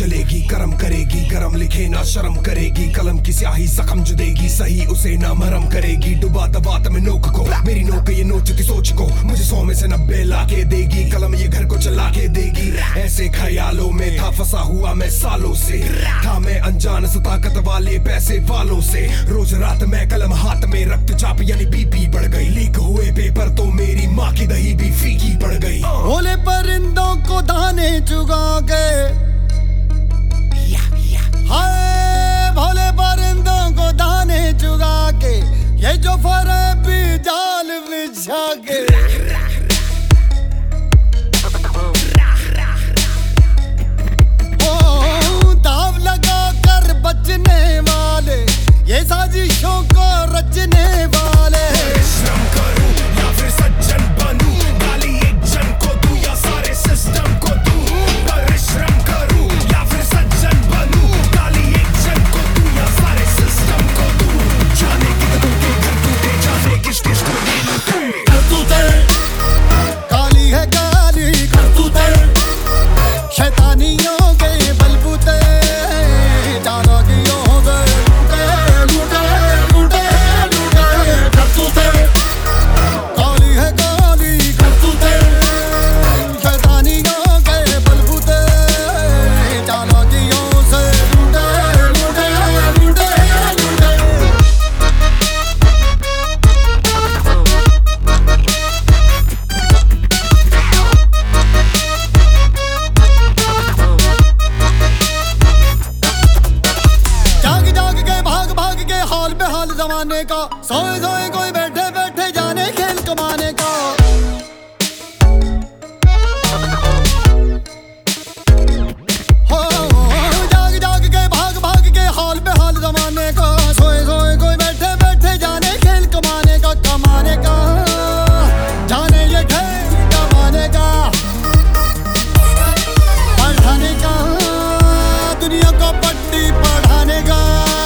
जलेगी, करम करेगी, गरम लिखे ना शर्म करेगी, कलम की स्याही जख्म जो देगी, सही उसे ना मरम करेगी। डुबा दबात में नोक को, मेरी नोक ये नोचती सोच को, मुझे 100 में से 90 ला के देगी, कलम ये घर को चला के देगी। ऐसे ख्यालों में था फंसा हुआ मैं सालों से, था मैं अनजान ताकत वाले पैसे वालों से। रोज रात मैं कलम हाथ में, रक्तचाप यानी बीपी बढ़ गई, लीक हुए पेपर तो मेरी माँ की दही भी फीकी पड़ गई। भोले परिंदों को दाने चुगा के, हाय भोले परिंदों को दाने चुगा के, ये जो फरेबी जाल बिछा के। दाव लगा कर बचने वाले, ये साजिशों को रचने वाले। परिश्रम करूं या फिर सज्जन बनूं, गाली एक जन को दूं या सारे सिस्टम को दूं। परिश्रम करूं या फिर सज्जन बनूं, गाली एक जन को दूं या सारे सिस्टम को दूं। जाने कितनों के घर टूटे, जाने किस किस को दिल टूटे। करतूते काली है काली करतूते, शैतानियों के बलबूते, चालाकियों से लूटे लूटे लूटे लूटे। करतूते काली है काली करतूते, शैतानियों के बलबूते, चालाकियों से लूटे लूटे लूटे लूटे। जाग जाग के भाग भाग के हाल बेहाल जमाने का, सोए सोए कोई बैठे बैठे जाने खेल कमाने का। हो जाग जाग के भाग भाग के हाल बेहाल जमाने का, सोए सोए कोई बैठे बैठे जाने खेल कमाने का, कमाने का। जाने ये खेल कमाने का, पढ़ाने का, दुनिया को पट्टी पढ़ाने का।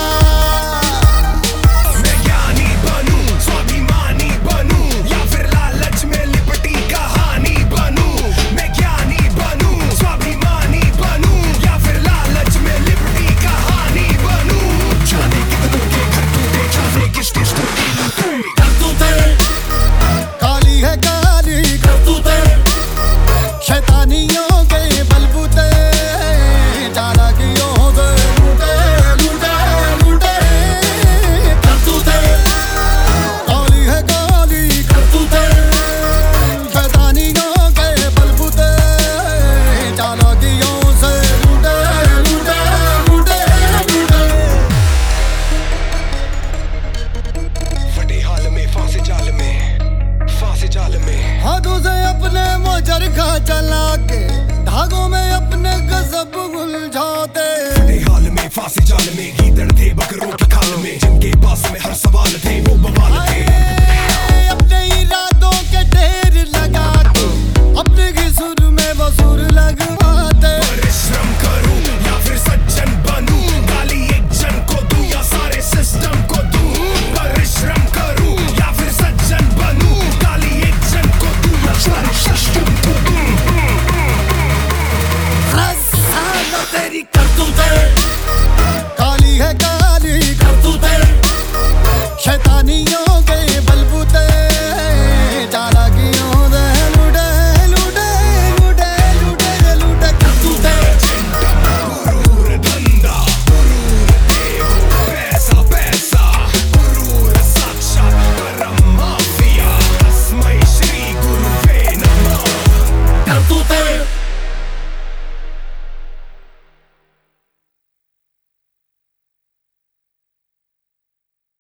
मैं ज्ञानी बनूं, स्वाभिमानी बनूं या फिर लालच में लिपटी कहानी बनूं। मैं ज्ञानी बनूं, स्वाभिमानी बनूं या फिर लालच में लिपटी कहानी बनूं। जाने कितनों के घर टूटे, जाने किस किस को दिल टूटे। करतूते काली है काली करतूते, शैतानियों के बलबूते, चालाकियों से लूटे लूटे लूटे। करतूते काली है काली करतूते, शैतानियों के बलबूते, चालाकियों से लूटे लूटे लूटे लूटे। फटे हाल में, फांसे जाल में, फांसे जाल में। हाथों से अपने मुचरखा चला के, धागों में अपने गजब उलझाते। फटे हाल में, फांसे जाल में, गीदड़ थे बकरों की खाल में, जिनके पास में हर सवाल थे वो बवाल थे।